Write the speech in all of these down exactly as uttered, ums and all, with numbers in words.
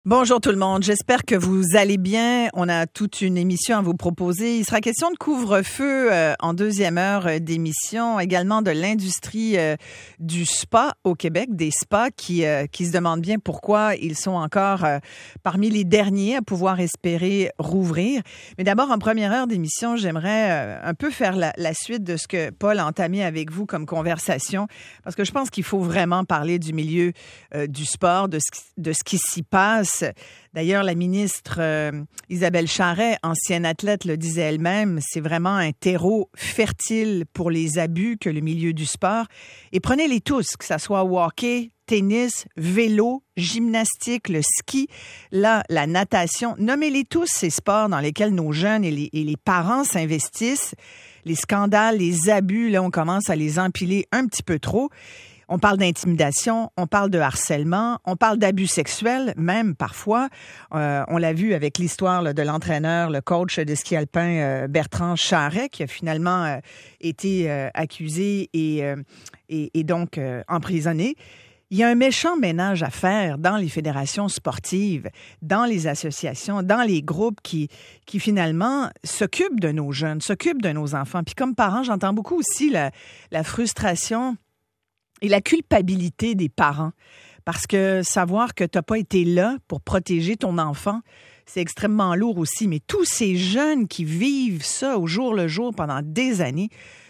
Bonjour tout le monde, j'espère que vous allez bien. On a toute une émission à vous proposer. Il sera question de couvre-feu euh, en deuxième heure euh, d'émission, également de l'industrie euh, du spa au Québec, des spas qui, euh, qui se demandent bien pourquoi ils sont encore euh, parmi les derniers à pouvoir espérer rouvrir. Mais d'abord, en première heure d'émission, j'aimerais euh, un peu faire la, la suite de ce que Paul a entamé avec vous comme conversation, parce que je pense qu'il faut vraiment parler du milieu euh, du sport, de ce, de ce qui s'y passe. D'ailleurs, la ministre euh, Isabelle Charest, ancienne athlète, le disait elle-même, c'est vraiment un terreau fertile pour les abus que le milieu du sport. Et prenez-les tous, que ça soit au hockey, tennis, vélo, gymnastique, le ski, là, la natation. Nommez-les tous ces sports dans lesquels nos jeunes et les, et les parents s'investissent. Les scandales, les abus, là, on commence à les empiler un petit peu trop. On parle d'intimidation, on parle de harcèlement, on parle d'abus sexuels, même parfois. Euh, on l'a vu avec l'histoire là, de l'entraîneur, le coach de ski alpin euh, Bertrand Charest, qui a finalement euh, été euh, accusé et, euh, et, et donc euh, emprisonné. Il y a un méchant ménage à faire dans les fédérations sportives, dans les associations, dans les groupes qui, qui finalement s'occupent de nos jeunes, s'occupent de nos enfants. Puis comme parent, j'entends beaucoup aussi la, la frustration et la culpabilité des parents, parce que savoir que tu n'as pas été là pour protéger ton enfant, c'est extrêmement lourd aussi. Mais tous ces jeunes qui vivent ça au jour le jour pendant des années,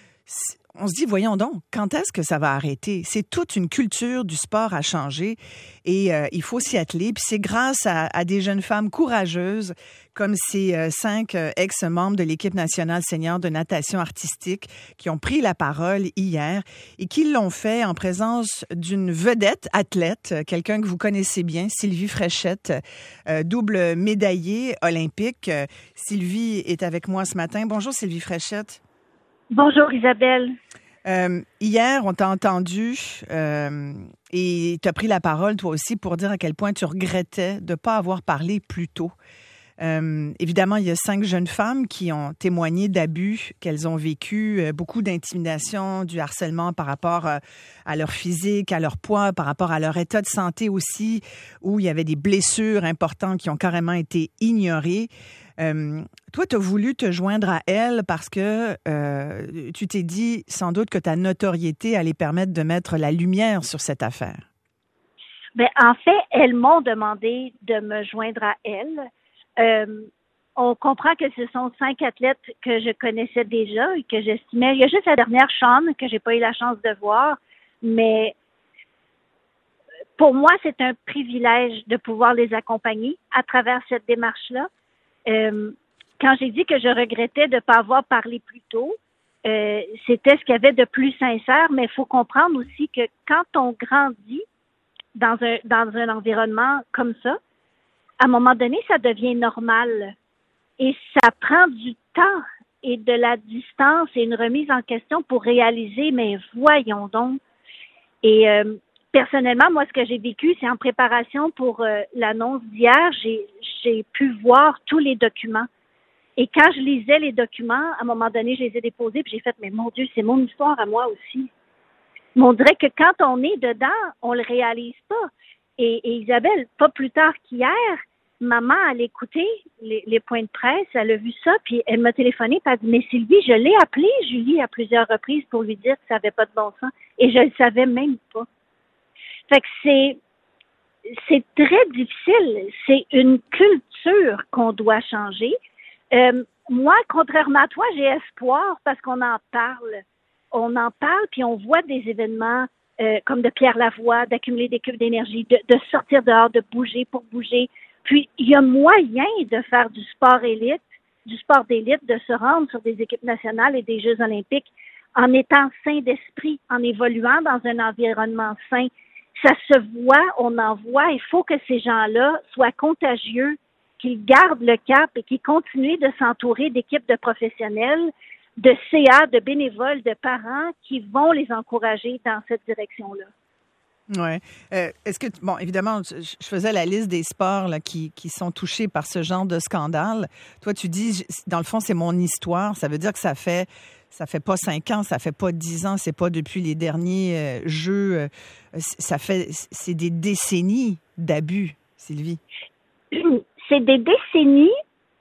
on se dit, voyons donc, quand est-ce que ça va arrêter? C'est toute une culture du sport à changer et euh, il faut s'y atteler. Puis c'est grâce à, à des jeunes femmes courageuses comme ces euh, cinq euh, ex-membres de l'équipe nationale senior de natation artistique qui ont pris la parole hier et qui l'ont fait en présence d'une vedette athlète, quelqu'un que vous connaissez bien, Sylvie Fréchette, euh, double médaillée olympique. Euh, Sylvie est avec moi ce matin. Bonjour Sylvie Fréchette. Bonjour Isabelle. Euh, hier, on t'a entendu euh, et tu as pris la parole toi aussi pour dire à quel point tu regrettais de ne pas avoir parlé plus tôt. Euh, évidemment, il y a cinq jeunes femmes qui ont témoigné d'abus qu'elles ont vécu, euh, beaucoup d'intimidation, du harcèlement par rapport euh, à leur physique, à leur poids, par rapport à leur état de santé aussi, où il y avait des blessures importantes qui ont carrément été ignorées. Euh, toi, tu as voulu te joindre à elles parce que euh, tu t'es dit sans doute que ta notoriété allait permettre de mettre la lumière sur cette affaire. Ben, en fait, elles m'ont demandé de me joindre à elles. Euh, on comprend que ce sont cinq athlètes que je connaissais déjà et que j'estimais. Il y a juste la dernière, Sean, que j'ai pas eu la chance de voir, mais pour moi, c'est un privilège de pouvoir les accompagner à travers cette démarche-là. Euh, quand j'ai dit que je regrettais de ne pas avoir parlé plus tôt, euh, c'était ce qu'il y avait de plus sincère, mais il faut comprendre aussi que quand on grandit dans un dans un environnement comme ça, à un moment donné, ça devient normal. Et ça prend du temps et de la distance et une remise en question pour réaliser, mais voyons donc. Et euh, personnellement, moi, ce que j'ai vécu, c'est en préparation pour euh, l'annonce d'hier, j'ai, j'ai pu voir tous les documents. Et quand je lisais les documents, à un moment donné, je les ai déposés, puis j'ai fait, mais mon Dieu, c'est mon histoire à moi aussi. Mais on dirait que quand on est dedans, on le réalise pas. Et, et Isabelle, pas plus tard qu'hier, maman, elle écoutait les, les points de presse, elle a vu ça, puis elle m'a téléphoné, puis elle a dit, mais Sylvie, je l'ai appelée, Julie, à plusieurs reprises pour lui dire que ça n'avait pas de bon sens. Et je le savais même pas. Fait que c'est, c'est très difficile. C'est une culture qu'on doit changer. Euh, moi, contrairement à toi, j'ai espoir parce qu'on en parle. On en parle, puis on voit des événements euh, comme de Pierre Lavoie, d'accumuler des cubes d'énergie, de, de sortir dehors, de bouger pour bouger. Puis, il y a moyen de faire du sport élite, du sport d'élite, de se rendre sur des équipes nationales et des Jeux olympiques en étant sain d'esprit, en évoluant dans un environnement sain. Ça se voit, on en voit. Il faut que ces gens-là soient contagieux, qu'ils gardent le cap et qu'ils continuent de s'entourer d'équipes de professionnels, de C A, de bénévoles, de parents qui vont les encourager dans cette direction-là. Oui. Euh, est-ce que, bon, évidemment, je, je faisais la liste des sports là, qui, qui sont touchés par ce genre de scandale. Toi, tu dis, dans le fond, c'est mon histoire. Ça veut dire que ça fait, ça fait pas cinq ans, ça fait pas dix ans, c'est pas depuis les derniers euh, Jeux. Euh, ça fait, c'est des décennies d'abus, Sylvie. c'est des décennies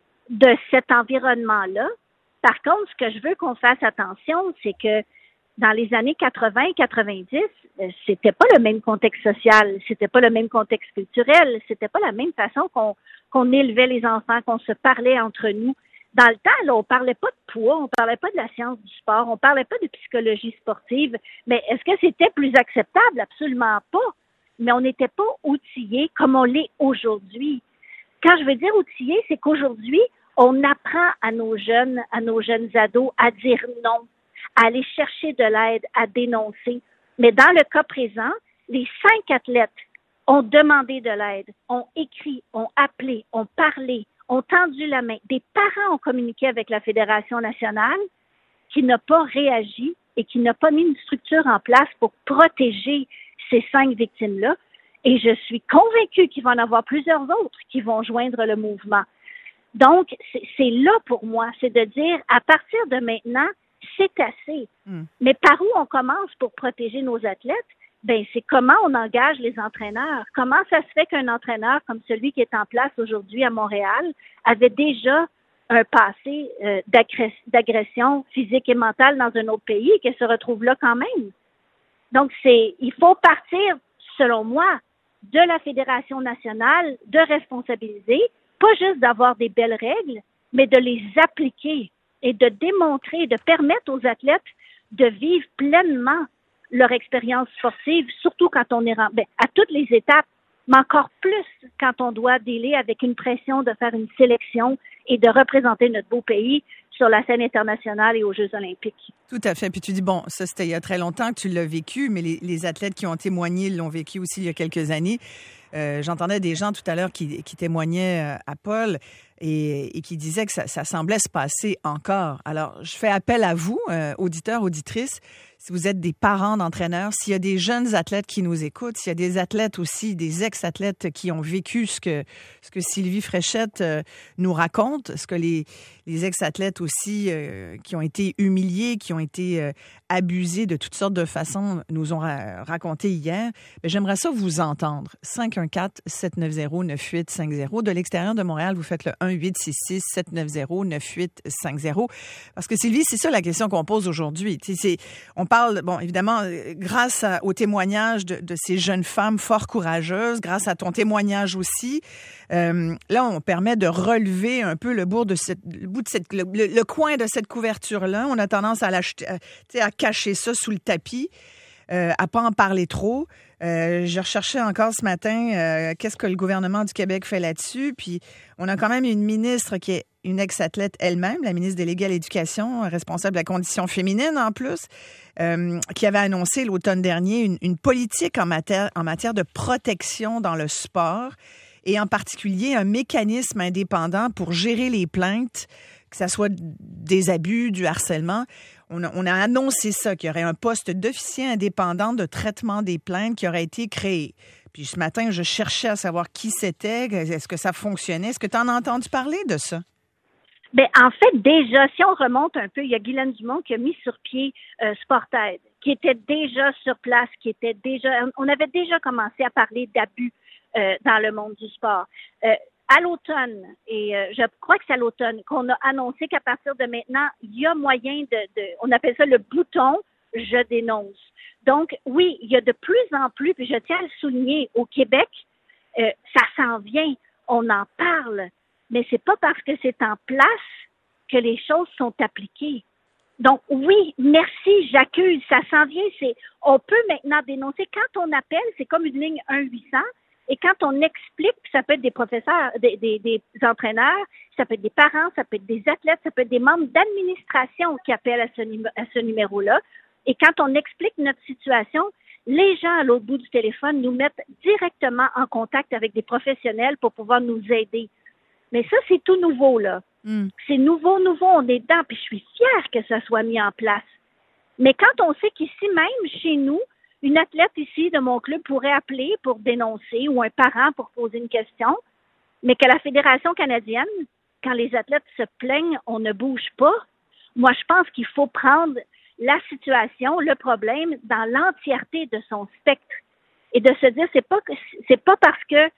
de cet environnement-là. Par contre, ce que je veux qu'on fasse attention, c'est que dans les années quatre-vingts quatre-vingt-dix, c'était pas le même contexte social, c'était pas le même contexte culturel, c'était pas la même façon qu'on, qu'on élevait les enfants, qu'on se parlait entre nous. Dans le temps, là, on parlait pas de poids, on parlait pas de la science du sport, on parlait pas de psychologie sportive, mais est-ce que c'était plus acceptable? Absolument pas. Mais on n'était pas outillés comme on l'est aujourd'hui. Quand je veux dire outillés, c'est qu'aujourd'hui, on apprend à nos jeunes, à nos jeunes ados à dire non, à aller chercher de l'aide, à dénoncer. Mais dans le cas présent, les cinq athlètes ont demandé de l'aide, ont écrit, ont appelé, ont parlé, ont tendu la main. Des parents ont communiqué avec la Fédération nationale qui n'a pas réagi et qui n'a pas mis une structure en place pour protéger ces cinq victimes-là. Et je suis convaincue qu'il va en avoir plusieurs autres qui vont joindre le mouvement. Donc, c'est, c'est là pour moi, c'est de dire, à partir de maintenant, c'est assez. Mm. Mais par où on commence pour protéger nos athlètes? Ben, c'est comment on engage les entraîneurs. Comment ça se fait qu'un entraîneur comme celui qui est en place aujourd'hui à Montréal avait déjà un passé euh, d'agress- d'agression physique et mentale dans un autre pays et qu'elle se retrouve là quand même? Donc, c'est, il faut partir, selon moi, de la Fédération nationale, de responsabiliser, pas juste d'avoir des belles règles, mais de les appliquer et de démontrer, de permettre aux athlètes de vivre pleinement leur expérience sportive, surtout quand on est ben, à toutes les étapes, mais encore plus quand on doit dealer avec une pression de faire une sélection et de représenter notre beau pays sur la scène internationale et aux Jeux olympiques. Tout à fait. Puis tu dis, bon, ça, c'était il y a très longtemps que tu l'as vécu, mais les, les athlètes qui ont témoigné l'ont vécu aussi il y a quelques années. Euh, j'entendais des gens tout à l'heure qui, qui témoignaient à Paul et, et qui disaient que ça, ça semblait se passer encore. Alors, je fais appel à vous, euh, auditeurs, auditrices, si vous êtes des parents d'entraîneurs, s'il y a des jeunes athlètes qui nous écoutent, s'il y a des athlètes aussi, des ex-athlètes qui ont vécu ce que, ce que Sylvie Fréchette euh, nous raconte, ce que les, les ex-athlètes aussi euh, qui ont été humiliés, qui ont été euh, abusés de toutes sortes de façons nous ont ra- raconté hier, bien, j'aimerais ça vous entendre. cinq un quatre, sept neuf zéro, neuf huit cinq zéro. De l'extérieur de Montréal, vous faites le un huit six six, sept neuf zéro, neuf huit cinq zéro. Parce que Sylvie, c'est ça la question qu'on pose aujourd'hui. Tu sais, c'est, on parle, bon, évidemment, grâce à, au témoignage de, de ces jeunes femmes fort courageuses, grâce à ton témoignage aussi, euh, là, on permet de relever un peu le bout de cette, le bout de cette, le, le coin de cette couverture-là. On a tendance à l'acheter, à, à cacher ça sous le tapis, euh, à pas en parler trop. Euh, je recherchais encore ce matin euh, qu'est-ce que le gouvernement du Québec fait là-dessus. Puis on a quand même une ministre qui est une ex-athlète elle-même, la ministre déléguée à l'Éducation, responsable de la condition féminine en plus, euh, qui avait annoncé l'automne dernier une, une politique en matière, en matière de protection dans le sport et en particulier un mécanisme indépendant pour gérer les plaintes, que ce soit des abus, du harcèlement. On a, on a annoncé ça, qu'il y aurait un poste d'officier indépendant de traitement des plaintes qui aurait été créé. Puis ce matin, je cherchais à savoir qui c'était, est-ce que ça fonctionnait. Est-ce que tu en as entendu parler de ça? Bien, en fait, déjà, si on remonte un peu, il y a Guylaine Dumont qui a mis sur pied euh, Sportaid, qui était déjà sur place, qui était déjà... On avait déjà commencé à parler d'abus euh, dans le monde du sport. Euh, à l'automne, et euh, je crois que c'est à l'automne, qu'on a annoncé qu'à partir de maintenant, il y a moyen de... de on appelle ça le bouton « Je dénonce ». Donc, oui, il y a de plus en plus, puis je tiens à le souligner, au Québec, euh, ça s'en vient, on en parle. Mais c'est pas parce que c'est en place que les choses sont appliquées. Donc, oui, merci, j'accuse, ça s'en vient. C'est, on peut maintenant dénoncer. Quand on appelle, c'est comme une ligne un huit cents. Et quand on explique, puis ça peut être des professeurs, des, des, des entraîneurs, ça peut être des parents, ça peut être des athlètes, ça peut être des membres d'administration qui appellent à ce, à ce numéro-là. Et quand on explique notre situation, les gens à l'autre bout du téléphone nous mettent directement en contact avec des professionnels pour pouvoir nous aider. Mais ça, c'est tout nouveau, là. Mm. C'est nouveau, nouveau, on est dedans, puis je suis fière que ça soit mis en place. Mais quand on sait qu'ici même, chez nous, une athlète ici de mon club pourrait appeler pour dénoncer ou un parent pour poser une question, mais que la Fédération canadienne, quand les athlètes se plaignent, on ne bouge pas. Moi, je pense qu'il faut prendre la situation, le problème, dans l'entièreté de son spectre et de se dire, c'est pas que, c'est pas parce que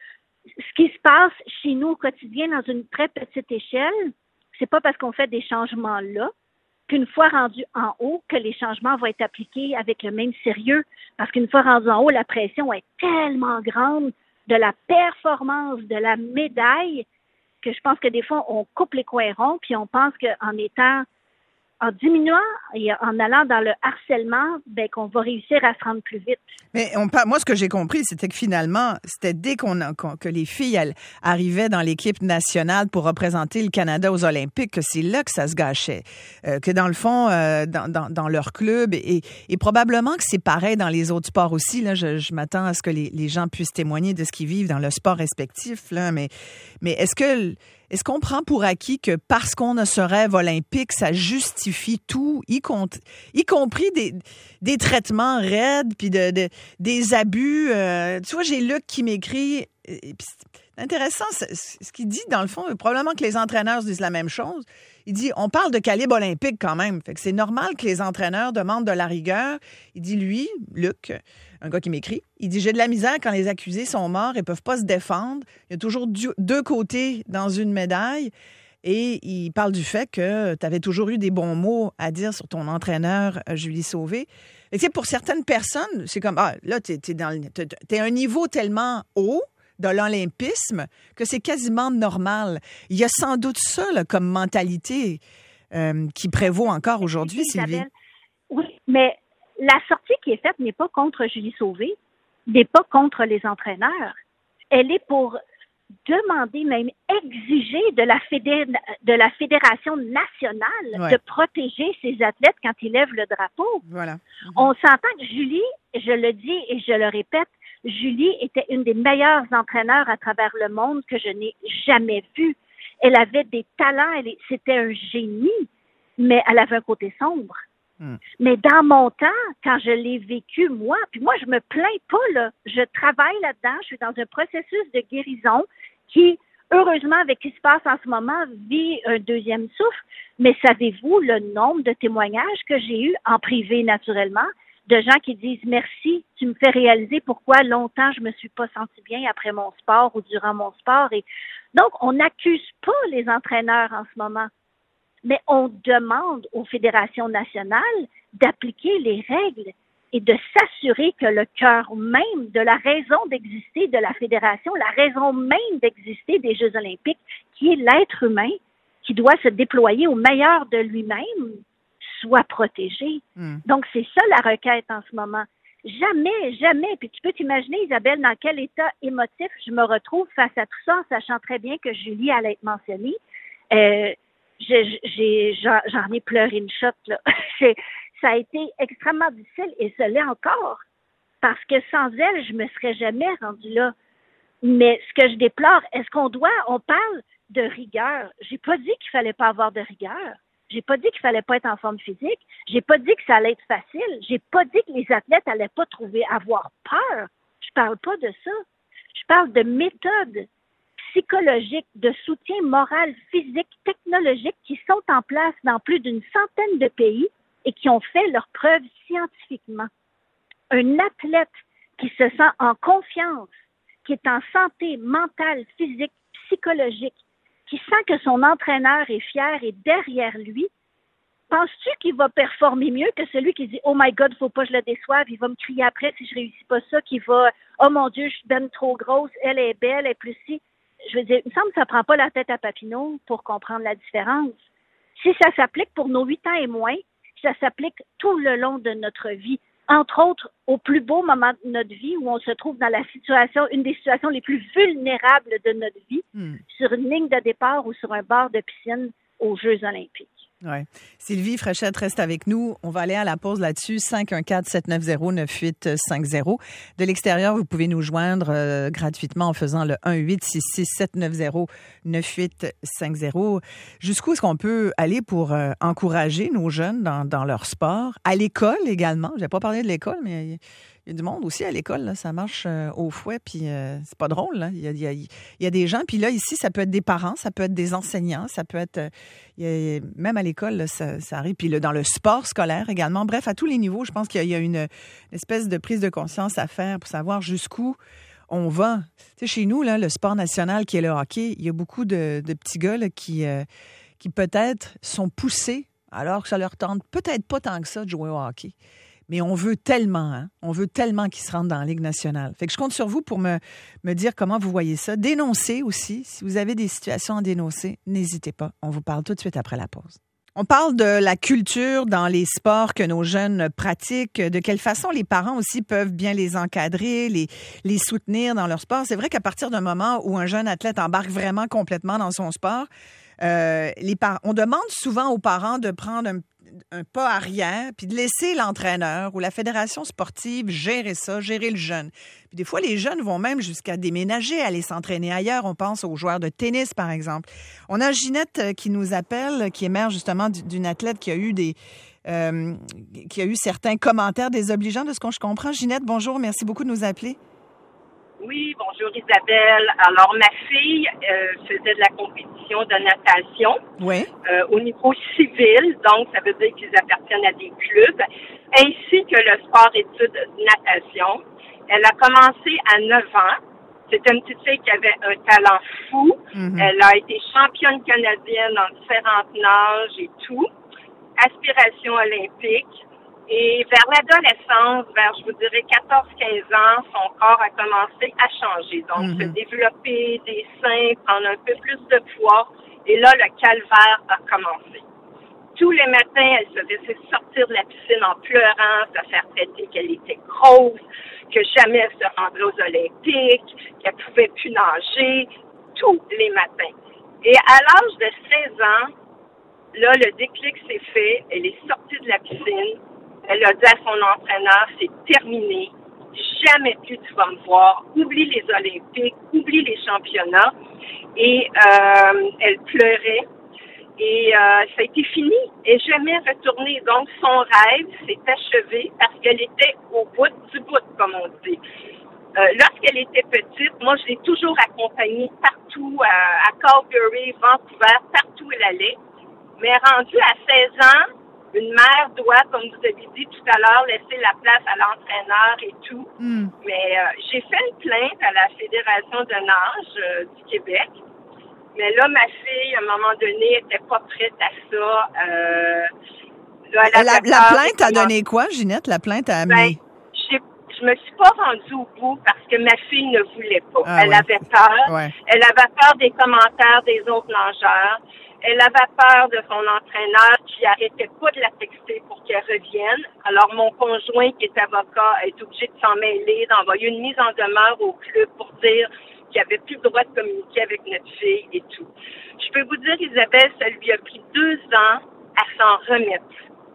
ce qui se passe chez nous au quotidien dans une très petite échelle, c'est pas parce qu'on fait des changements là qu'une fois rendu en haut, que les changements vont être appliqués avec le même sérieux. Parce qu'une fois rendu en haut, la pression est tellement grande de la performance, de la médaille, que je pense que des fois, on coupe les coins ronds, puis on pense qu'en étant, en diminuant et en allant dans le harcèlement, ben qu'on va réussir à se rendre plus vite. Mais on, moi, ce que j'ai compris, c'était que finalement, c'était dès qu'on a, que les filles elles, arrivaient dans l'équipe nationale pour représenter le Canada aux Olympiques, que c'est là que ça se gâchait. Euh, que dans le fond, euh, dans, dans, dans leur club, et, et probablement que c'est pareil dans les autres sports aussi. Là, je, je m'attends à ce que les, les gens puissent témoigner de ce qu'ils vivent dans le sport respectif. Là, mais, mais est-ce que... Est-ce qu'on prend pour acquis que parce qu'on a ce rêve olympique, ça justifie tout, y, compte, y compris des, des traitements raides puis de, de, des abus? Euh, tu vois, j'ai Luc qui m'écrit. C'est intéressant ce qu'il dit, dans le fond. Probablement que les entraîneurs disent la même chose. Il dit, on parle de calibre olympique quand même. Fait que c'est normal que les entraîneurs demandent de la rigueur. Il dit, lui, Luc, un gars qui m'écrit, il dit, j'ai de la misère quand les accusés sont morts et peuvent pas se défendre. Il y a toujours deux côtés dans une médaille. Et il parle du fait que tu avais toujours eu des bons mots à dire sur ton entraîneur, Julie Sauvé. Et tu sais, pour certaines personnes, c'est comme, ah, là, t'es, t'es, dans, t'es, t'es à un niveau tellement haut de l'olympisme que c'est quasiment normal. Il y a sans doute ça là, comme mentalité euh, qui prévaut encore aujourd'hui, Sylvie. Oui, mais la sortie qui est faite n'est pas contre Julie Sauvé, n'est pas contre les entraîneurs. Elle est pour demander, même exiger de la, fédé- de la Fédération nationale ouais. de protéger ses athlètes quand ils lèvent le drapeau. Voilà. Mm-hmm. On s'entend que Julie, je le dis et je le répète, Julie était une des meilleures entraîneurs à travers le monde que je n'ai jamais vue. Elle avait des talents, elle, c'était un génie, mais elle avait un côté sombre. Mm. Mais dans mon temps, quand je l'ai vécu, moi, puis moi, je me plains pas, là. Je travaille là-dedans, je suis dans un processus de guérison qui, heureusement, avec ce qui se passe en ce moment, vit un deuxième souffle. Mais savez-vous le nombre de témoignages que j'ai eus en privé, naturellement, de gens qui disent « Merci, tu me fais réaliser pourquoi longtemps je me suis pas sentie bien après mon sport ou durant mon sport. » Et donc, on n'accuse pas les entraîneurs en ce moment, mais on demande aux fédérations nationales d'appliquer les règles et de s'assurer que le cœur même de la raison d'exister de la fédération, la raison même d'exister des Jeux olympiques, qui est l'être humain, qui doit se déployer au meilleur de lui-même, soit protégé. Mm. Donc, c'est ça la requête en ce moment. Jamais, jamais, puis tu peux t'imaginer, Isabelle, dans quel état émotif je me retrouve face à tout ça, en sachant très bien que Julie allait être mentionnée. Euh, j'ai, j'ai, j'en, j'en ai pleuré une shot, là. c'est, ça a été extrêmement difficile, et ce l'est encore, parce que sans elle, je me serais jamais rendue là. Mais ce que je déplore, est-ce qu'on doit, on parle de rigueur. J'ai pas dit qu'il fallait pas avoir de rigueur. J'ai pas dit qu'il fallait pas être en forme physique. J'ai pas dit que ça allait être facile. J'ai pas dit que les athlètes allaient pas trouver, avoir peur. Je parle pas de ça. Je parle de méthodes psychologiques, de soutien moral, physique, technologique qui sont en place dans plus d'une centaine de pays et qui ont fait leurs preuves scientifiquement. Un athlète qui se sent en confiance, qui est en santé mentale, physique, psychologique, qui sent que son entraîneur est fier et derrière lui, penses-tu qu'il va performer mieux que celui qui dit « Oh my God, faut pas que je le déçoive, il va me crier après si je réussis pas ça, qu'il va « Oh mon Dieu, je suis ben trop grosse, elle est belle, elle est plus si. » Je veux dire, il me semble que ça prend pas la tête à Papineau pour comprendre la différence. Si ça s'applique pour nos huit ans et moins, ça s'applique tout le long de notre vie. Entre autres, au plus beau moment de notre vie où on se trouve dans la situation, une des situations les plus vulnérables de notre vie, mm. sur une ligne de départ ou sur un bord de piscine aux Jeux olympiques. Ouais. Sylvie Fréchette reste avec nous. On va aller à la pause là-dessus. cinq un quatre, sept neuf zéro, neuf huit cinq zéro. De l'extérieur, vous pouvez nous joindre euh, gratuitement en faisant le un huit six six sept neuf zéro neuf huit cinq zéro. Jusqu'où est-ce qu'on peut aller pour euh, encourager nos jeunes dans, dans leur sport? À l'école également. Je n'ai pas parlé de l'école, mais il y a du monde aussi à l'école. Là. Ça marche euh, au fouet, puis euh, c'est pas drôle. Là. Il, y a, il, y a, il y a des gens. Puis là, ici, ça peut être des parents, ça peut être des enseignants, ça peut être... Euh, il y a, même à l'école, là, ça, ça arrive. Puis là, dans le sport scolaire également. Bref, à tous les niveaux, je pense qu'il y a, il y a une, une espèce de prise de conscience à faire pour savoir jusqu'où on va. Tu sais, chez nous, là, le sport national qui est le hockey, il y a beaucoup de, de petits gars là, qui, euh, qui peut-être sont poussés alors que ça leur tente peut-être pas tant que ça de jouer au hockey. Mais on veut tellement, hein? On veut tellement qu'ils se rendent dans la Ligue nationale. Fait que je compte sur vous pour me, me dire comment vous voyez ça. Dénoncez aussi. Si vous avez des situations à dénoncer, n'hésitez pas. On vous parle tout de suite après la pause. On parle de la culture dans les sports que nos jeunes pratiquent, de quelle façon les parents aussi peuvent bien les encadrer, les, les soutenir dans leur sport. C'est vrai qu'à partir d'un moment où un jeune athlète embarque vraiment complètement dans son sport, euh, les par- on demande souvent aux parents de prendre un un pas arrière, puis de laisser l'entraîneur ou la fédération sportive gérer ça, gérer le jeune. Puis des fois, les jeunes vont même jusqu'à déménager, aller s'entraîner ailleurs. On pense aux joueurs de tennis, par exemple. On a Ginette qui nous appelle, qui est mère justement d'une athlète qui a eu des, euh, qui a eu certains commentaires désobligeants de ce que je comprends. Ginette, bonjour, merci beaucoup de nous appeler. Oui, bonjour Isabelle. Alors, ma fille euh, faisait de la compétition de natation oui. euh, au niveau civil, donc ça veut dire qu'ils appartiennent à des clubs, ainsi que le sport-études natation. Elle a commencé à neuf ans. C'était une petite fille qui avait un talent fou. Mm-hmm. Elle a été championne canadienne dans différentes nages et tout. Aspiration olympique. Et vers l'adolescence, vers, je vous dirais, quatorze quinze ans, son corps a commencé à changer. Donc, mm-hmm. se développer des seins, prendre un peu plus de poids. Et là, le calvaire a commencé. Tous les matins, elle se laissait sortir de la piscine en pleurant, se faire traiter qu'elle était grosse, que jamais elle se rendrait aux Olympiques, qu'elle pouvait plus nager, tous les matins. Et à l'âge de seize ans, là, le déclic s'est fait. Elle est sortie de la piscine. Elle a dit à son entraîneur, c'est terminé, jamais plus tu vas me voir, oublie les Olympiques, oublie les championnats. Et euh, elle pleurait et euh, ça a été fini. Elle n'est jamais retournée. Donc son rêve s'est achevé parce qu'elle était au bout du bout, comme on dit. Euh, lorsqu'elle était petite, moi je l'ai toujours accompagnée partout, à, à Calgary, Vancouver, partout où elle allait. Mais rendue à seize ans, une mère doit, comme vous avez dit tout à l'heure, laisser la place à l'entraîneur et tout. Mm. Mais euh, j'ai fait une plainte à la Fédération de nage euh, du Québec. Mais là, ma fille, à un moment donné, n'était pas prête à ça. Euh, là, la, la plainte a donné quoi, Ginette? La plainte a amené? Ben, je me suis pas rendue au bout parce que ma fille ne voulait pas. Ah, elle ouais. avait peur. Ouais. Elle avait peur des commentaires des autres nageurs. Elle avait peur de son entraîneur qui arrêtait pas de la texter pour qu'elle revienne. Alors, mon conjoint, qui est avocat, est obligé de s'en mêler, d'envoyer une mise en demeure au club pour dire qu'il avait plus le droit de communiquer avec notre fille et tout. Je peux vous dire, Isabelle, ça lui a pris deux ans à s'en remettre.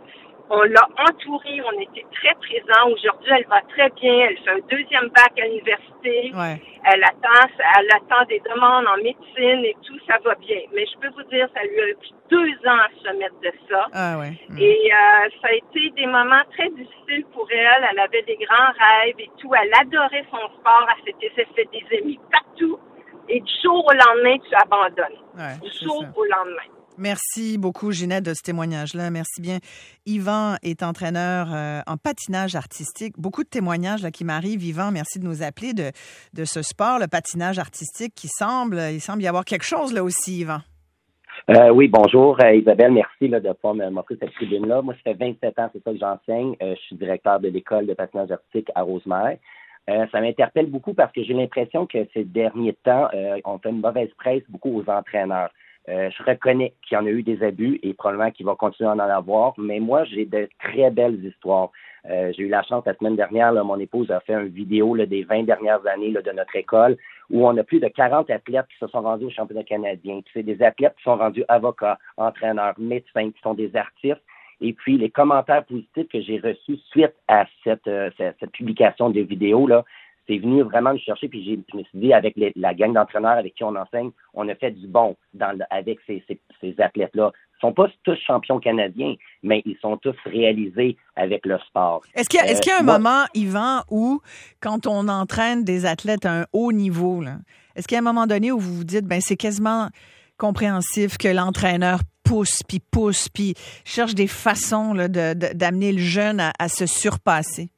On l'a entourée, on était très présents. Aujourd'hui, elle va très bien. Elle fait un deuxième bac à l'université. Ouais. Elle attend, elle attend des demandes en médecine et tout, ça va bien. Mais je peux vous dire, ça lui a pris deux ans à se remettre de ça. Ah ouais. Mmh. Et euh, ça a été des moments très difficiles pour elle. Elle avait des grands rêves et tout. Elle adorait son sport. Elle s'était fait des amis partout. Et du jour au lendemain, tu abandonnes. Ouais, du jour ça. au lendemain. Merci beaucoup, Ginette, de ce témoignage-là. Merci bien. Yvan est entraîneur euh, en patinage artistique. Beaucoup de témoignages là, qui m'arrivent. Yvan, merci de nous appeler de, de ce sport, le patinage artistique, qui semble, il semble y avoir quelque chose là aussi, Yvan. Euh, oui, bonjour, euh, Isabelle. Merci là, de pouvoir m'offrir cette tribune-là. Moi, ça fait vingt-sept ans, c'est ça que j'enseigne. Euh, je suis directeur de l'école de patinage artistique à Rosemère. Euh, ça m'interpelle beaucoup parce que j'ai l'impression que ces derniers temps, euh, on fait une mauvaise presse beaucoup aux entraîneurs. Euh, je reconnais qu'il y en a eu des abus et probablement qu'il va continuer à en avoir, mais moi, j'ai de très belles histoires. Euh, j'ai eu la chance, la semaine dernière, là, mon épouse a fait une vidéo là, des vingt dernières années là, de notre école où on a plus de quarante athlètes qui se sont rendus au championnat canadien. C'est des athlètes qui sont rendus avocats, entraîneurs, médecins, qui sont des artistes. Et puis, les commentaires positifs que j'ai reçus suite à cette, euh, cette, cette publication de vidéo, là, c'est venu vraiment me chercher, puis j'ai, je me suis dit, avec les, la gang d'entraîneurs avec qui on enseigne, on a fait du bon dans le, avec ces, ces, ces athlètes-là. Ils ne sont pas tous champions canadiens, mais ils sont tous réalisés avec le sport. Est-ce qu'il y a, euh, est-ce qu'il y a un moi, moment, Yvan, où, quand on entraîne des athlètes à un haut niveau, là, est-ce qu'il y a un moment donné où vous vous dites, ben c'est quasiment compréhensif que l'entraîneur pousse, puis pousse, puis cherche des façons là, de, de, d'amener le jeune à, à se surpasser?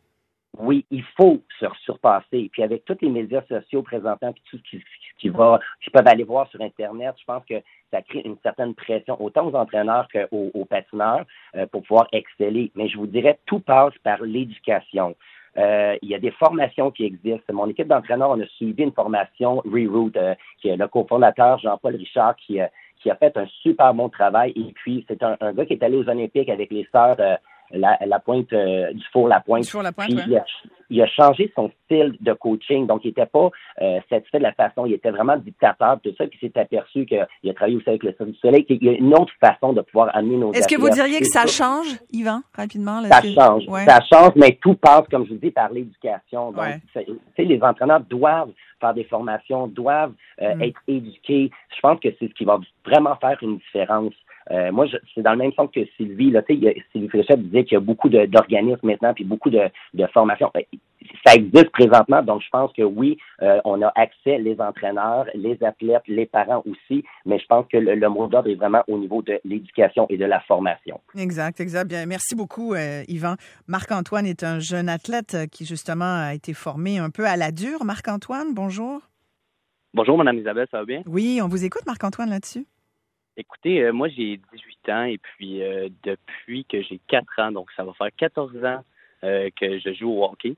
oui, il faut se surpasser. Puis avec tous les médias sociaux présentant, puis tout ce qui, qui va, qui peuvent aller voir sur Internet, je pense que ça crée une certaine pression, autant aux entraîneurs qu'aux aux patineurs, euh, pour pouvoir exceller. Mais je vous dirais, tout passe par l'éducation. Euh, il y a des formations qui existent. Mon équipe d'entraîneurs, on a suivi une formation Reroute, euh, qui est le cofondateur Jean-Paul Richard, qui, euh, qui a fait un super bon travail. Et puis, c'est un, un gars qui est allé aux Olympiques avec les sœurs euh, la, la pointe euh, du four la pointe. Du four la pointe, puis, ouais. il, a, il a changé son style de coaching. Donc, il n'était pas euh, satisfait de la façon. Il était vraiment dictateur, tout ça. Puis, il s'est aperçu qu'il a travaillé aussi avec le Cirque du Soleil. Il y a une autre façon de pouvoir amener nos Est-ce que vous athlètes. diriez que ça change, Yvan, rapidement? Là, Ça que... change. Ouais. Ça change, mais tout passe, comme je vous dis, par l'éducation. Donc, Ouais. tu sais, les entraîneurs doivent faire des formations, doivent euh, mm. être éduqués. Je pense que c'est ce qui va vraiment faire une différence. Euh, moi, je, c'est dans le même sens que Sylvie. Là, tu sais, Sylvie Fréchette disait qu'il y a beaucoup de, d'organismes maintenant, puis beaucoup de, de formations. Ça existe présentement, donc je pense que oui, euh, on a accès, les entraîneurs, les athlètes, les parents aussi, mais je pense que le, le mot d'ordre est vraiment au niveau de l'éducation et de la formation. Exact, exact. Bien, merci beaucoup, euh, Yvan. Marc-Antoine est un jeune athlète qui, justement, a été formé un peu à la dure. Marc-Antoine, bonjour. Bonjour, Mme Isabelle, ça va bien? Oui, on vous écoute, Marc-Antoine, là-dessus. Écoutez, euh, moi, j'ai dix-huit ans et puis euh, depuis que j'ai quatre ans, donc ça va faire quatorze ans euh, que je joue au hockey.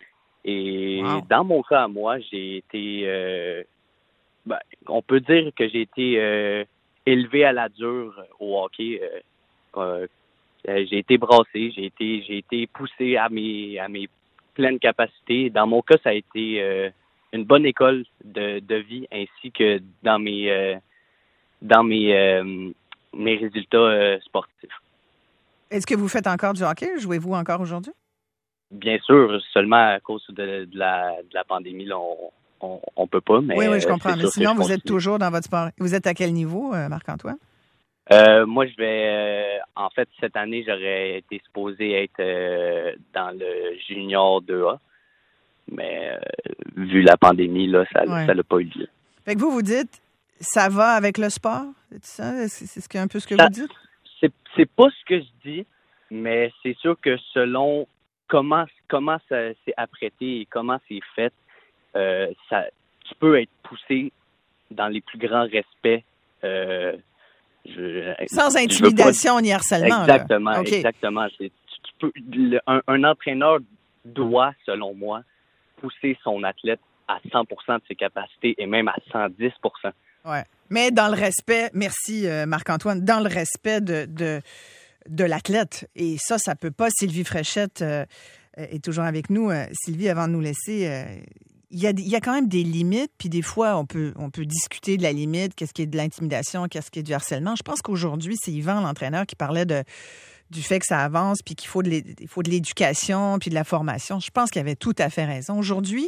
Et wow. Dans mon cas à moi, j'ai été, euh, ben, on peut dire que j'ai été euh, élevé à la dure au hockey. Euh, euh, j'ai été brassé, j'ai été, j'ai été poussé à mes, à mes pleines capacités. Dans mon cas, ça a été euh, une bonne école de, de vie, ainsi que dans mes, euh, dans mes, euh, mes résultats euh, sportifs. Est-ce que vous faites encore du hockey? Jouez-vous encore aujourd'hui? Bien sûr, seulement à cause de, de, la, de la pandémie, là, on on, on peut pas. Mais oui, oui, je comprends. Mais sinon, vous continue. êtes toujours dans votre sport. Vous êtes à quel niveau, euh, Marc-Antoine? Euh, moi, je vais... Euh, en fait, cette année, j'aurais été supposé être euh, dans le junior deux A. Mais euh, vu la pandémie, là, ça ouais. ça n'a pas eu lieu. Fait que vous, vous dites, ça va avec le sport? C'est ça? C'est, c'est un peu ce que ça, vous dites? C'est, c'est pas ce que je dis, mais c'est sûr que selon comment, comment ça s'est apprêté et comment c'est fait, euh, ça, tu peux être poussé dans les plus grands respects. Euh, je, Sans intimidation pas... ni harcèlement. Exactement, okay. exactement. C'est, tu, tu peux, le, un, un entraîneur doit, selon moi, pousser son athlète à cent pour cent de ses capacités et même à cent dix pour cent. Oui, mais dans le respect, merci euh, Marc-Antoine, dans le respect de, de, de l'athlète. Et ça, ça peut pas. Sylvie Fréchette euh, est toujours avec nous. Euh, Sylvie, avant de nous laisser, euh, il y a, il y a quand même des limites, puis des fois, on peut, on peut discuter de la limite, qu'est-ce qui est de l'intimidation, qu'est-ce qui est du harcèlement. Je pense qu'aujourd'hui, c'est Yvan, l'entraîneur, qui parlait de du fait que ça avance, puis qu'il faut de, il faut de l'éducation, puis de la formation. Je pense qu'il avait tout à fait raison. Aujourd'hui,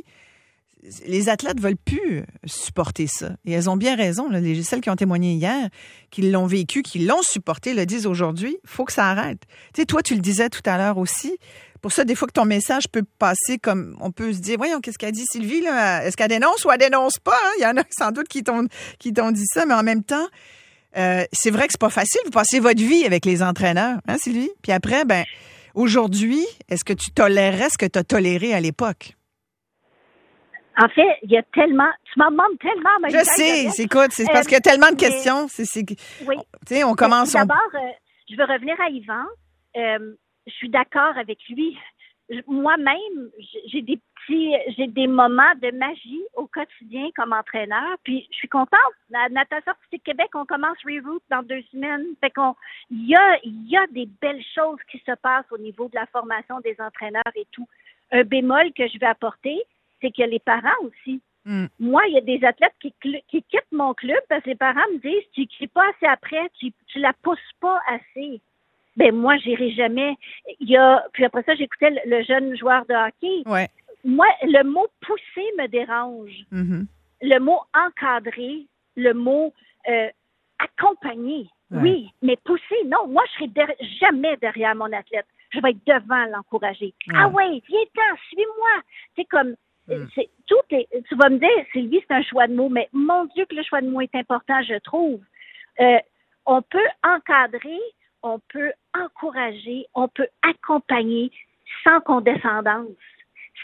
les athlètes veulent plus supporter ça. Et elles ont bien raison. Là. Les, celles qui ont témoigné hier, qui l'ont vécu, qui l'ont supporté, le disent aujourd'hui, il faut que ça arrête. Tu sais, toi, tu le disais tout à l'heure aussi. Pour ça, des fois que ton message peut passer comme, on peut se dire, voyons, qu'est-ce qu'elle dit Sylvie, là? Est-ce qu'elle dénonce ou elle dénonce pas? Hein? Il y en a sans doute qui t'ont, qui t'ont dit ça, mais en même temps, Euh, c'est vrai que c'est pas facile. Vous passez votre vie avec les entraîneurs, hein, Sylvie? Puis après, ben, aujourd'hui, est-ce que tu tolérerais ce que tu as toléré à l'époque? En fait, il y a tellement... Tu m'en demandes tellement... Je sais, c'est, écoute, c'est euh, parce qu'il y a tellement de mais, questions. C'est, c'est, oui. Tu sais, on commence... D'abord, on... euh, je veux revenir à Yvan. Euh, je suis d'accord avec lui. Je, moi-même, j'ai des petits... J'ai des moments de magie au quotidien comme entraîneur. Puis, je suis contente. La Natation Artistique Québec, on commence Reroute dans deux semaines. Fait qu'on... Il y a, il y a des belles choses qui se passent au niveau de la formation des entraîneurs et tout. Un bémol que je vais apporter, c'est qu'il y a les parents aussi. Mm. Moi, il y a des athlètes qui, qui quittent mon club parce que les parents me disent, tu cries pas assez après, tu, tu la pousses pas assez. Ben moi, j'irai jamais. Il y a, puis après ça, j'écoutais le, le jeune joueur de hockey. Ouais. Moi, le mot pousser me dérange. Mm-hmm. Le mot encadrer, le mot euh, accompagner. Ouais. Oui, mais pousser, non. Moi, je serai der- jamais derrière mon athlète. Je vais être devant l'encourager. Ouais. Ah ouais, viens-t'en, suis-moi. C'est comme Mm. C'est, tout est, tu vas me dire, Sylvie, c'est un choix de mots, mais mon Dieu que le choix de mots est important, je trouve. Euh, on peut encadrer, on peut encourager, on peut accompagner sans condescendance.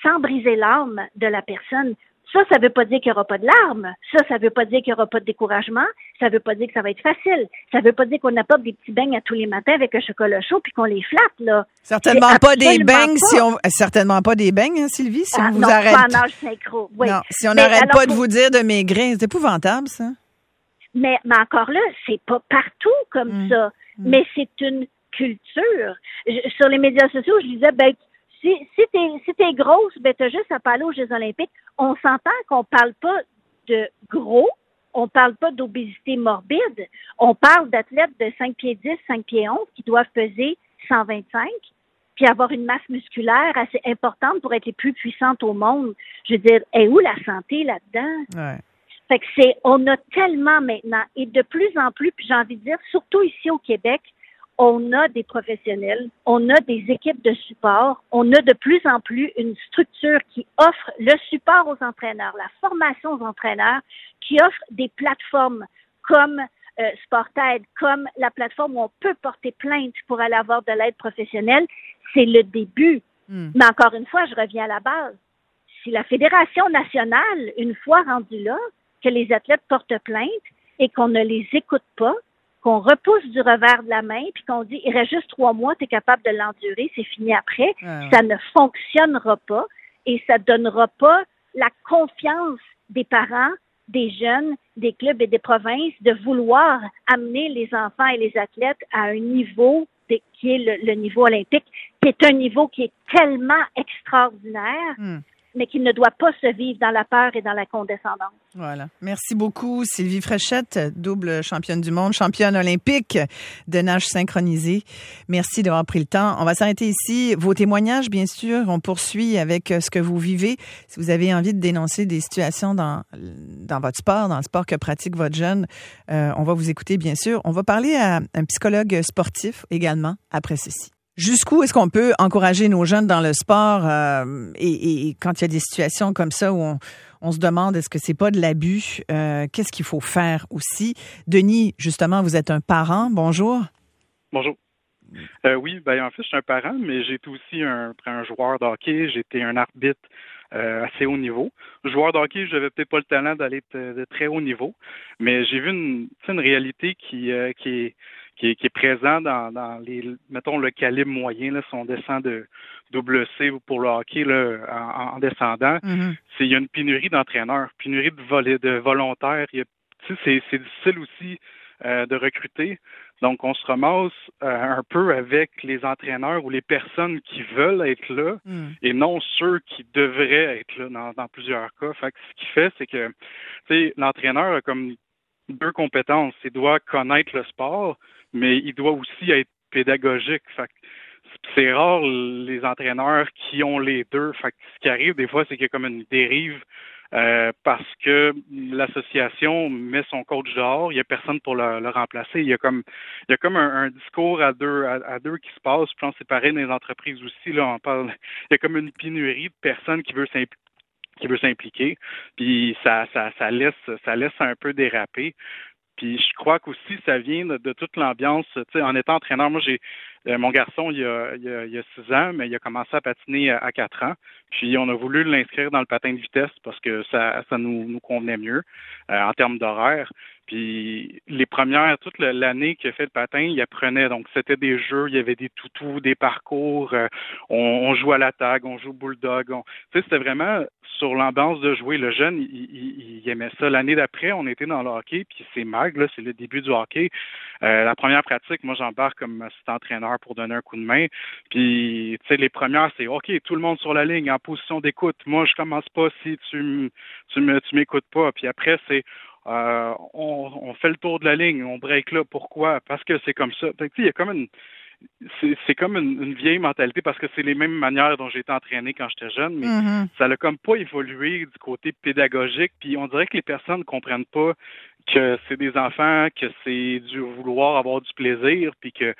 sans briser l'âme de la personne. Ça, ça veut pas dire qu'il n'y aura pas de larmes. Ça, ça veut pas dire qu'il n'y aura pas de découragement. Ça veut pas dire que ça va être facile. Ça veut pas dire qu'on apporte des petits beignes à tous les matins avec un chocolat chaud puis qu'on les flatte, là. Certainement pas des beignes pas. si on, certainement pas des beignes, hein, Sylvie, si ah, on vous non, arrête. Pas en âge synchro. Oui. Non, si on n'arrête pas de pour... vous dire de maigrir, c'est épouvantable, ça. Mais, mais encore là, c'est pas partout comme mmh. ça. Mmh. Mais c'est une culture. Je, sur les médias sociaux, je disais, ben, Si, si t'es, si t'es grosse, ben t'as juste à parler aux Jeux olympiques. On s'entend qu'on parle pas de gros, on parle pas d'obésité morbide, on parle d'athlètes de cinq pieds dix, cinq pieds onze qui doivent peser cent vingt-cinq, puis avoir une masse musculaire assez importante pour être les plus puissantes au monde. Je veux dire, est où la santé là-dedans? Ouais. Fait que c'est, on a tellement maintenant, et de plus en plus, puis j'ai envie de dire, surtout ici au Québec, on a des professionnels, on a des équipes de support, on a de plus en plus une structure qui offre le support aux entraîneurs, la formation aux entraîneurs, qui offre des plateformes comme euh, SportAid, comme la plateforme où on peut porter plainte pour aller avoir de l'aide professionnelle. C'est le début. Mm. Mais encore une fois, je reviens à la base. Si la Fédération nationale, une fois rendue là, que les athlètes portent plainte et qu'on ne les écoute pas, qu'on repousse du revers de la main, puis qu'on dit, il reste juste trois mois, tu es capable de l'endurer, c'est fini après. Ah ouais. Ça ne fonctionnera pas et ça donnera pas la confiance des parents, des jeunes, des clubs et des provinces de vouloir amener les enfants et les athlètes à un niveau de, qui est le, le niveau olympique, qui est un niveau qui est tellement extraordinaire. Mm. mais qui ne doit pas se vivre dans la peur et dans la condescendance. Voilà. Merci beaucoup, Sylvie Fréchette, double championne du monde, championne olympique de nage synchronisé. Merci d'avoir pris le temps. On va s'arrêter ici. Vos témoignages, bien sûr, on poursuit avec ce que vous vivez. Si vous avez envie de dénoncer des situations dans, dans votre sport, dans le sport que pratique votre jeune, euh, on va vous écouter, bien sûr. On va parler à un psychologue sportif également après ceci. Jusqu'où est-ce qu'on peut encourager nos jeunes dans le sport euh, et, et quand il y a des situations comme ça où on, on se demande est-ce que c'est pas de l'abus, euh, qu'est-ce qu'il faut faire aussi? Denis, justement, vous êtes un parent. Bonjour. Bonjour. Euh, oui, ben en fait, je suis un parent, mais j'ai été aussi un, un joueur de hockey. J'ai été un arbitre euh, assez haut niveau. Joueur de hockey, je n'avais peut-être pas le talent d'aller de, de très haut niveau, mais j'ai vu une, une réalité qui, euh, qui est Qui est, qui est présent dans, dans les, mettons, le calibre moyen, là, si on descend de double C pour le hockey là, en, en descendant, mm-hmm. c'est, il y a une pénurie d'entraîneurs, pénurie de, vol, de volontaires. Il y a, tu sais, c'est, c'est difficile aussi euh, de recruter. Donc, on se ramasse euh, un peu avec les entraîneurs ou les personnes qui veulent être là mm. et non ceux qui devraient être là dans, dans plusieurs cas. Fait que ce qu'il fait, c'est que, tu sais, l'entraîneur a comme deux compétences. Il doit connaître le sport, mais il doit aussi être pédagogique. Fait que c'est rare les entraîneurs qui ont les deux. Fait que ce qui arrive des fois, c'est qu'il y a comme une dérive euh, parce que l'association met son coach dehors, il n'y a personne pour le, le remplacer. Il y a comme il y a comme un, un discours à deux à, à deux qui se passe. Je pense que c'est pareil dans les entreprises aussi. Là, on parle. Il y a comme une pénurie de personnes qui veulent s'impliquer. qui veut s'impliquer, puis ça, ça, ça laisse, ça laisse un peu déraper. Puis je crois qu'aussi ça vient de, de toute l'ambiance. Tu sais, en étant entraîneur, moi j'ai euh, mon garçon il y a, il y a il y a six ans, mais il a commencé à patiner à, à quatre ans. Puis on a voulu l'inscrire dans le patin de vitesse parce que ça, ça nous, nous convenait mieux euh, en termes d'horaire. Puis les premières, toute l'année qu'il a fait le patin, il apprenait. Donc c'était des jeux, il y avait des toutous, des parcours. Euh, on, on joue à la tag, on joue au bulldog. On, tu sais, c'était vraiment sur l'ambiance de jouer. Le jeune, il, il, il aimait ça. L'année d'après, on était dans le hockey, puis c'est mag, là, c'est le début du hockey. Euh, la première pratique, moi, j'embarque comme assistant entraîneur pour donner un coup de main. Puis, tu sais, les premières, c'est OK, tout le monde sur la ligne, en position d'écoute. Moi, je commence pas si tu tu me tu m'écoutes pas. Puis après, c'est euh, on, on fait le tour de la ligne, on break là. Pourquoi? Parce que c'est comme ça. Fait que, tu sais, il y a comme une C'est, c'est comme une, une vieille mentalité parce que c'est les mêmes manières dont j'ai été entraîné quand j'étais jeune, mais mm-hmm. ça n'a comme pas évolué du côté pédagogique. Puis on dirait que les personnes ne comprennent pas que c'est des enfants, que c'est du vouloir avoir du plaisir, puis que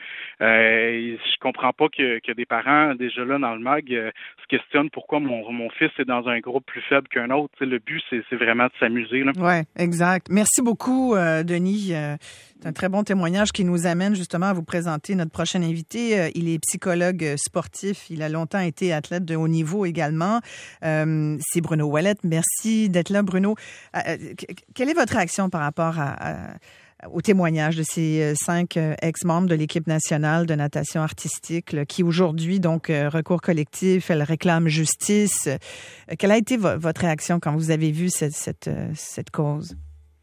euh, je comprends pas que, que des parents déjà là dans le mag euh, se questionnent pourquoi mon, mon fils est dans un groupe plus faible qu'un autre. T'sais, le but, c'est, c'est vraiment de s'amuser. Oui, exact. Merci beaucoup, euh, Denis. Euh, c'est un très bon témoignage qui nous amène justement à vous présenter notre prochaine invité. invité. Euh, il est psychologue sportif. Il a longtemps été athlète de haut niveau également. Euh, c'est Bruno Ouellette. Merci d'être là, Bruno. Euh, quelle est votre réaction par rapport à, à, au témoignage de ces cinq ex-membres de l'équipe nationale de natation artistique là, qui aujourd'hui, donc, recours collectif, elle réclame justice. Quelle a été vo- votre réaction quand vous avez vu cette, cette, cette cause?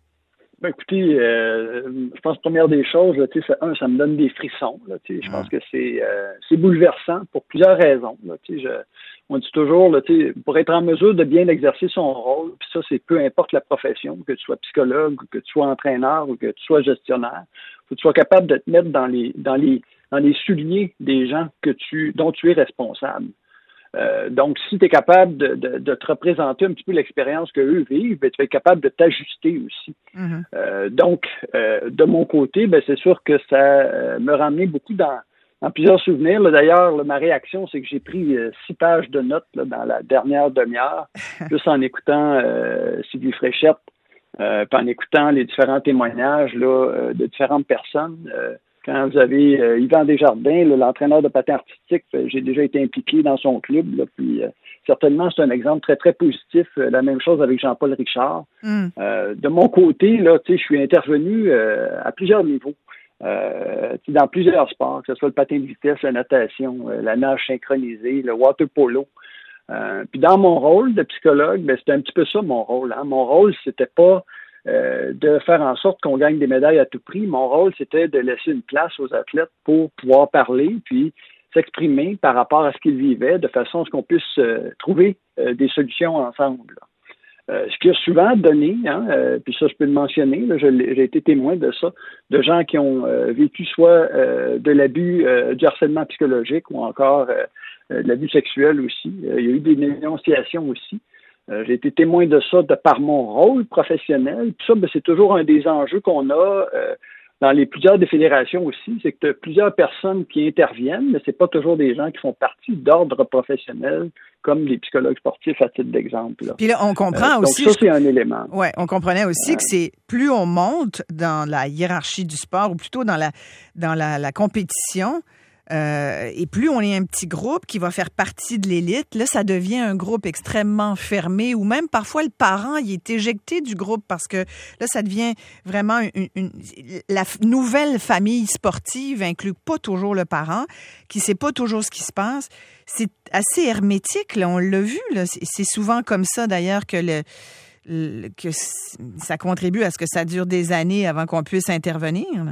Ben, écoutez, euh, je pense que première des choses, là, ça, un, ça me donne des frissons. Là, je pense que c'est euh, c'est bouleversant pour plusieurs raisons. Là, je, on dit toujours, là, pour être en mesure de bien exercer son rôle, puis ça, c'est peu importe la profession, que tu sois psychologue, que tu sois entraîneur ou que tu sois gestionnaire, faut que tu sois capable de te mettre dans les dans les dans les souliers des gens que tu dont tu es responsable. Euh, donc, si tu es capable de, de, de te représenter un petit peu l'expérience qu'eux vivent, ben, tu vas être capable de t'ajuster aussi. Mm-hmm. Euh, donc, euh, de mon côté, ben, c'est sûr que ça euh, me ramenait beaucoup dans, dans plusieurs souvenirs. Là, d'ailleurs, là, ma réaction, c'est que j'ai pris euh, six pages de notes là, dans la dernière demi-heure, juste en écoutant euh, Sylvie Fréchette, euh, puis en écoutant les différents témoignages là, euh, de différentes personnes. Euh, Quand vous avez euh, Yvan Desjardins, là, l'entraîneur de patin artistique, euh, j'ai déjà été impliqué dans son club. Là, puis euh, certainement, c'est un exemple très, très positif. Euh, la même chose avec Jean-Paul Richard. Mm. Euh, de mon côté, là, je suis intervenu euh, à plusieurs niveaux. Euh, dans plusieurs sports, que ce soit le patin de vitesse, la natation, euh, la nage synchronisée, le water polo. Euh, puis dans mon rôle de psychologue, ben, c'était un petit peu ça mon rôle. Hein. Mon rôle, c'était pas Euh, de faire en sorte qu'on gagne des médailles à tout prix. Mon rôle, c'était de laisser une place aux athlètes pour pouvoir parler puis s'exprimer par rapport à ce qu'ils vivaient de façon à ce qu'on puisse euh, trouver euh, des solutions ensemble. Euh, ce qui a souvent donné, hein, euh, puis ça je peux le mentionner, là, je j'ai été témoin de ça, de gens qui ont euh, vécu soit euh, de l'abus, euh, du harcèlement psychologique ou encore euh, euh, de l'abus sexuel aussi. Euh, il y a eu des dénonciations aussi. Euh, j'ai été témoin de ça de par mon rôle professionnel. Puis ça, ben, c'est toujours un des enjeux qu'on a euh, dans les plusieurs des fédérations aussi, c'est que tu as plusieurs personnes qui interviennent, mais c'est pas toujours des gens qui font partie d'ordre professionnel, comme les psychologues sportifs à titre d'exemple. Là. Puis là, on comprend euh, aussi. Donc ça, c'est un élément. Ouais, on comprenait aussi ouais. que c'est plus on monte dans la hiérarchie du sport, ou plutôt dans la dans la, la compétition. Euh, et plus on est un petit groupe qui va faire partie de l'élite, là, ça devient un groupe extrêmement fermé ou même parfois le parent, il est éjecté du groupe parce que là, ça devient vraiment une, une la nouvelle famille sportive inclut pas toujours le parent, qui sait pas toujours ce qui se passe. C'est assez hermétique, là, on l'a vu, là. C'est, c'est souvent comme ça, d'ailleurs, que le, le que ça contribue à ce que ça dure des années avant qu'on puisse intervenir, là.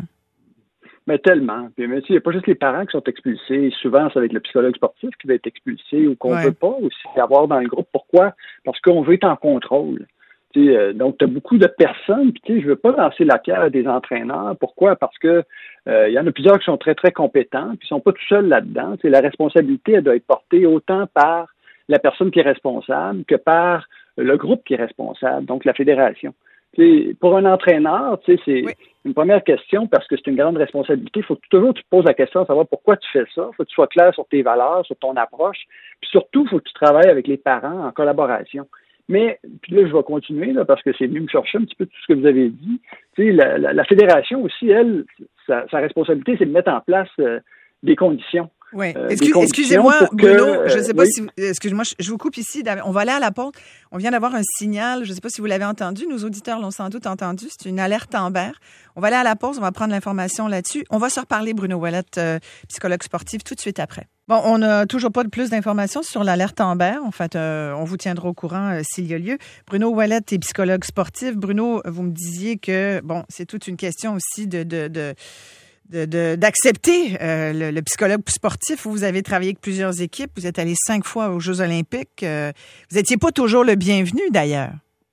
Mais tellement. Puis, mais, il n'y a pas juste les parents qui sont expulsés. Souvent, c'est avec le psychologue sportif qui va être expulsé ou qu'on ne ouais. veut pas aussi avoir dans le groupe. Pourquoi? Parce qu'on veut être en contrôle. Euh, donc, tu as beaucoup de personnes. Puis, tu sais, je ne veux pas lancer la pierre à des entraîneurs. Pourquoi? Parce que euh, il y en a plusieurs qui sont très, très compétents puis ils ne sont pas tout seuls là-dedans. T'sais, la responsabilité, elle doit être portée autant par la personne qui est responsable que par le groupe qui est responsable, donc la fédération. T'sais, pour un entraîneur, c'est oui. une première question parce que c'est une grande responsabilité. Il faut que toujours tu te poses la question de savoir pourquoi tu fais ça. Il faut que tu sois clair sur tes valeurs, sur ton approche. Puis surtout, il faut que tu travailles avec les parents en collaboration. Mais, puis là, je vais continuer là, parce que c'est venu me chercher un petit peu tout ce que vous avez dit. Tu sais, la, la, la fédération aussi, elle, sa, sa responsabilité, c'est de mettre en place euh, des conditions. Oui. Euh, Excuse, excusez-moi, Bruno, que, je ne sais pas oui. si... Excusez-moi, je vous coupe ici. On va aller à la pause. On vient d'avoir un signal. Je ne sais pas si vous l'avez entendu. Nos auditeurs l'ont sans doute entendu. C'est une alerte Amber. On va aller à la pause. On va prendre l'information là-dessus. On va se reparler, Bruno Ouellette, euh, psychologue sportif, tout de suite après. Bon, on n'a toujours pas de plus d'informations sur l'alerte Amber. En fait, euh, on vous tiendra au courant euh, s'il y a lieu. Bruno Ouellette est psychologue sportif. Bruno, vous me disiez que, bon, c'est toute une question aussi de... de, de De, de, d'accepter euh, le, le psychologue sportif. Vous avez travaillé avec plusieurs équipes. Vous êtes allé cinq fois aux Jeux olympiques. Euh, vous n'étiez pas toujours le bienvenu, d'ailleurs.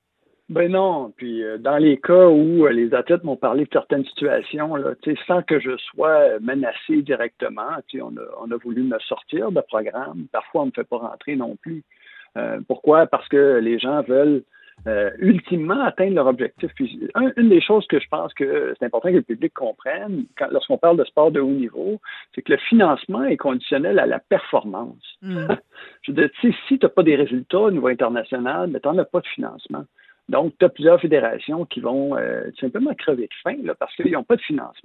Ben non. Puis euh, dans les cas où euh, les athlètes m'ont parlé de certaines situations, là, sans que je sois menacé directement, on a, on a voulu me sortir de programme. Parfois, on ne me fait pas rentrer non plus. Euh, pourquoi? Parce que les gens veulent Euh, ultimement atteindre leur objectif. Puis, un, une des choses que je pense que c'est important que le public comprenne quand, lorsqu'on parle de sport de haut niveau, c'est que le financement est conditionnel à la performance. Mm. Je veux dire, si tu n'as pas des résultats au niveau international, mais tu n'en as pas de financement. Donc, tu as plusieurs fédérations qui vont euh, tout simplement crever de faim là, parce qu'ils n'ont pas de financement.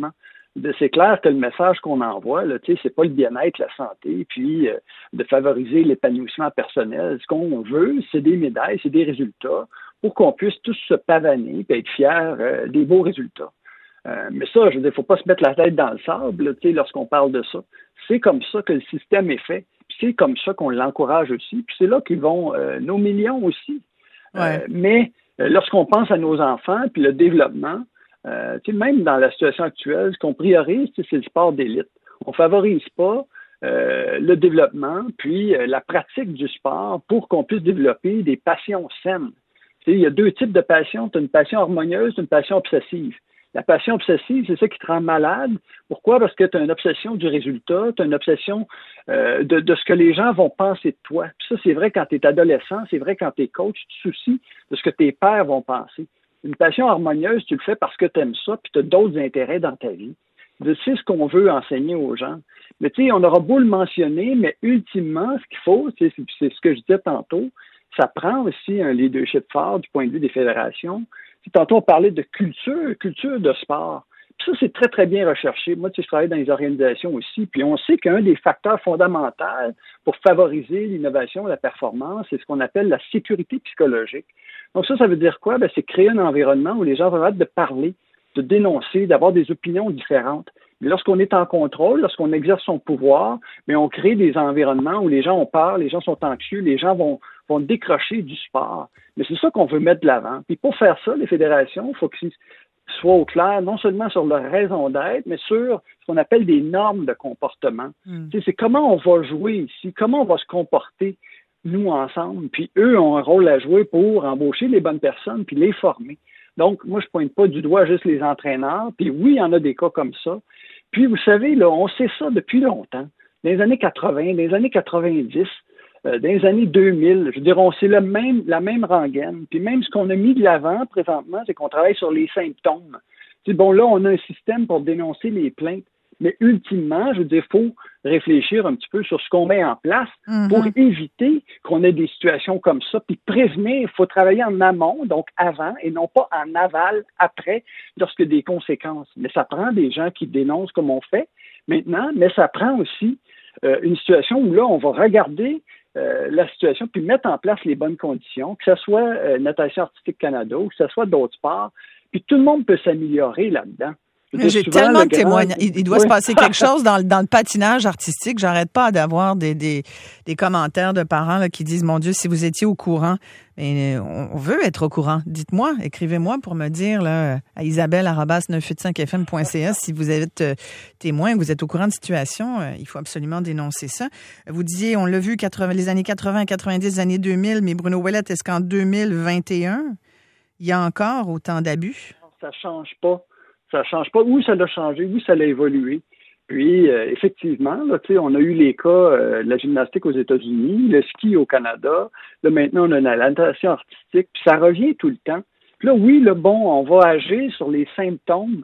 C'est clair que le message qu'on envoie, là, tu sais, c'est pas le bien-être, la santé, puis euh, de favoriser l'épanouissement personnel. Ce qu'on veut, c'est des médailles, c'est des résultats pour qu'on puisse tous se pavaner et être fiers euh, des beaux résultats. Euh, mais ça, je veux dire, il ne faut pas se mettre la tête dans le sable, là, tu sais, lorsqu'on parle de ça. C'est comme ça que le système est fait. Puis c'est comme ça qu'on l'encourage aussi. Puis c'est là qu'ils vont euh, nos millions aussi. Ouais. Euh, mais euh, lorsqu'on pense à nos enfants puis le développement, euh, tu sais, même dans la situation actuelle, ce qu'on priorise, c'est le sport d'élite. On ne favorise pas euh, le développement puis euh, la pratique du sport pour qu'on puisse développer des passions saines. Tu sais, il y a deux types de passions. Tu as une passion harmonieuse, une passion obsessive. La passion obsessive, c'est ça qui te rend malade. Pourquoi? Parce que tu as une obsession du résultat, tu as une obsession euh, de, de ce que les gens vont penser de toi. Puis ça, c'est vrai quand tu es adolescent, c'est vrai quand tu es coach, tu te soucies de ce que tes pairs vont penser. Une passion harmonieuse, tu le fais parce que tu aimes ça, puis tu as d'autres intérêts dans ta vie. C'est ce qu'on veut enseigner aux gens. Mais tu sais, on aura beau le mentionner, mais ultimement, ce qu'il faut, c'est, c'est ce que je disais tantôt, ça prend aussi un leadership fort du point de vue des fédérations. Tantôt, on parlait de culture, culture de sport. Puis ça, c'est très, très bien recherché. Moi, tu sais, je travaille dans les organisations aussi, puis on sait qu'un des facteurs fondamentaux pour favoriser l'innovation, la performance, c'est ce qu'on appelle la sécurité psychologique. Donc ça, ça veut dire quoi? Ben, c'est créer un environnement où les gens vont être de parler, de dénoncer, d'avoir des opinions différentes. Mais lorsqu'on est en contrôle, lorsqu'on exerce son pouvoir, mais on crée des environnements où les gens ont peur, les gens sont anxieux, les gens vont, vont décrocher du sport. Mais c'est ça qu'on veut mettre de l'avant. Puis pour faire ça, les fédérations, il faut qu'ils soient au clair, non seulement sur leur raison d'être, mais sur ce qu'on appelle des normes de comportement. Mm. Tu sais, c'est comment on va jouer ici, comment on va se comporter, nous, ensemble. Puis eux ont un rôle à jouer pour embaucher les bonnes personnes puis les former. Donc, moi, je ne pointe pas du doigt juste les entraîneurs. Puis oui, il y en a des cas comme ça. Puis, vous savez, là, on sait ça depuis longtemps. Dans les années quatre-vingts, dans les années quatre-vingt-dix, euh, dans les années deux mille, je veux dire, on sait le même, la même rengaine. Puis même ce qu'on a mis de l'avant présentement, c'est qu'on travaille sur les symptômes. Tu sais, bon, là, on a un système pour dénoncer les plaintes. Mais ultimement, je veux dire, il faut réfléchir un petit peu sur ce qu'on met en place mm-hmm. pour éviter qu'on ait des situations comme ça. Puis prévenir, il faut travailler en amont, donc avant, et non pas en aval, après, lorsque des conséquences. Mais ça prend des gens qui dénoncent comme on fait maintenant, mais ça prend aussi euh, une situation où là, on va regarder euh, la situation puis mettre en place les bonnes conditions, que ce soit euh, Natation Artistique Canada ou que ce soit d'autres sports. Puis tout le monde peut s'améliorer là-dedans. J'ai tellement de témoignages. Il, il doit oui. se passer quelque chose dans, dans le patinage artistique. J'arrête pas d'avoir des, des, des commentaires de parents là, qui disent « Mon Dieu, si vous étiez au courant. » Mais on veut être au courant. Dites-moi, écrivez-moi pour me dire là, à isabelle arobase neuf cent quatre-vingt-cinq f m point c a si vous êtes euh, témoin, vous êtes au courant de situation. Euh, il faut absolument dénoncer ça. Vous disiez, on l'a vu, quatre-vingts, les années quatre-vingts, quatre-vingt-dix, les années deux mille, mais Bruno Ouellette, est-ce qu'en deux mille vingt et un, il y a encore autant d'abus? Ça change pas. Ça change pas. Oui, ça l'a changé. Oui, ça l'a évolué. Puis, euh, effectivement, là, on a eu les cas euh, de la gymnastique aux États-Unis, le ski au Canada. Là, maintenant, on a la natation artistique. Puis, ça revient tout le temps. Puis là, oui, le bon, on va agir sur les symptômes,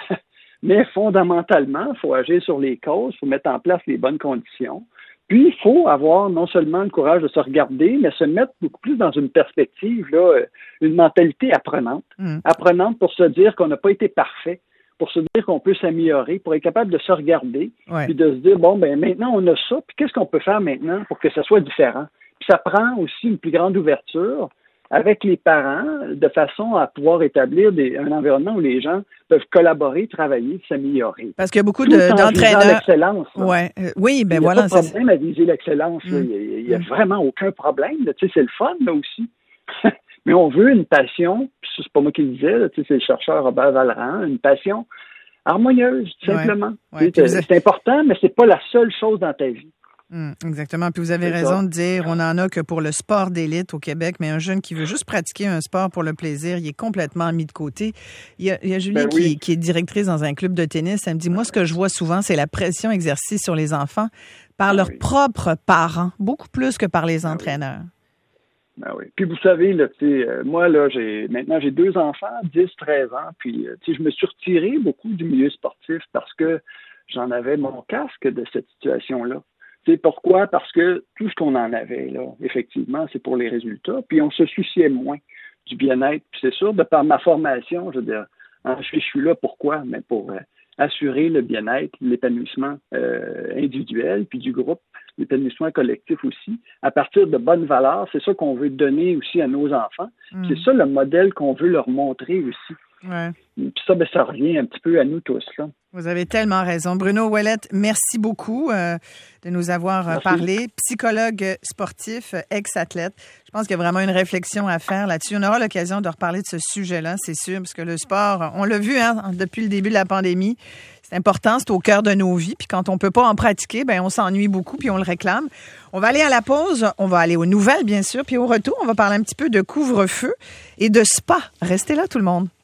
mais fondamentalement, il faut agir sur les causes, il faut mettre en place les bonnes conditions. Puis, il faut avoir non seulement le courage de se regarder, mais se mettre beaucoup plus dans une perspective, là, une mentalité apprenante. Mmh. Apprenante pour se dire qu'on n'a pas été parfait, pour se dire qu'on peut s'améliorer, pour être capable de se regarder, ouais. puis de se dire, bon, ben maintenant, on a ça, puis qu'est-ce qu'on peut faire maintenant pour que ça soit différent? Puis ça prend aussi une plus grande ouverture avec les parents, de façon à pouvoir établir des, un environnement où les gens peuvent collaborer, travailler, s'améliorer. Parce qu'il y a beaucoup de, d'entraîneurs. L'excellence. Ouais. Euh, oui, ben il voilà. Il n'y a pas de problème à viser l'excellence. Mmh. Il n'y a, a vraiment aucun problème. Tu sais, c'est le fun, là aussi. Mais on veut une passion, puis c'est pas moi qui le disais, là, tu sais, c'est le chercheur Robert Vallerand, une passion harmonieuse, tout simplement. Ouais. Ouais, c'est, c'est avez... important, mais c'est pas la seule chose dans ta vie. Mmh, exactement. Puis vous avez c'est raison ça. de dire, on n'en a que pour le sport d'élite au Québec, mais un jeune qui veut juste pratiquer un sport pour le plaisir, il est complètement mis de côté. Il y a, il y a Julie ben qui, oui. qui est directrice dans un club de tennis. Elle me dit, moi, ce que je vois souvent, c'est la pression exercée sur les enfants par ben leurs oui. propres parents, beaucoup plus que par les ben entraîneurs. Oui. Ben oui. Puis vous savez, là, euh, moi, là, j'ai maintenant j'ai deux enfants, dix, treize ans, puis euh, je me suis retiré beaucoup du milieu sportif parce que j'en avais mon casque de cette situation-là. C'est pourquoi? Parce que tout ce qu'on en avait, là, effectivement, c'est pour les résultats. Puis on se souciait moins du bien-être. Puis c'est sûr, de par ma formation, je veux dire, hein, je, je suis là pourquoi? Mais pour euh, assurer le bien-être, l'épanouissement euh, individuel, puis du groupe, l'épanouissement collectif aussi, à partir de bonnes valeurs. C'est ça qu'on veut donner aussi à nos enfants. Mmh. C'est ça le modèle qu'on veut leur montrer aussi. Ouais. Puis ça, ben, ça revient un petit peu à nous tous, là. Vous avez tellement raison. Bruno Ouellette, merci beaucoup euh, de nous avoir merci. parlé. Psychologue sportif, ex-athlète. Je pense qu'il y a vraiment une réflexion à faire là-dessus. On aura l'occasion de reparler de ce sujet-là, c'est sûr, parce que le sport, on l'a vu hein, depuis le début de la pandémie, c'est important, c'est au cœur de nos vies. Puis quand on peut pas en pratiquer, ben on s'ennuie beaucoup, puis on le réclame. On va aller à la pause, on va aller aux nouvelles, bien sûr, puis au retour, on va parler un petit peu de couvre-feu et de spa. Restez là, tout le monde.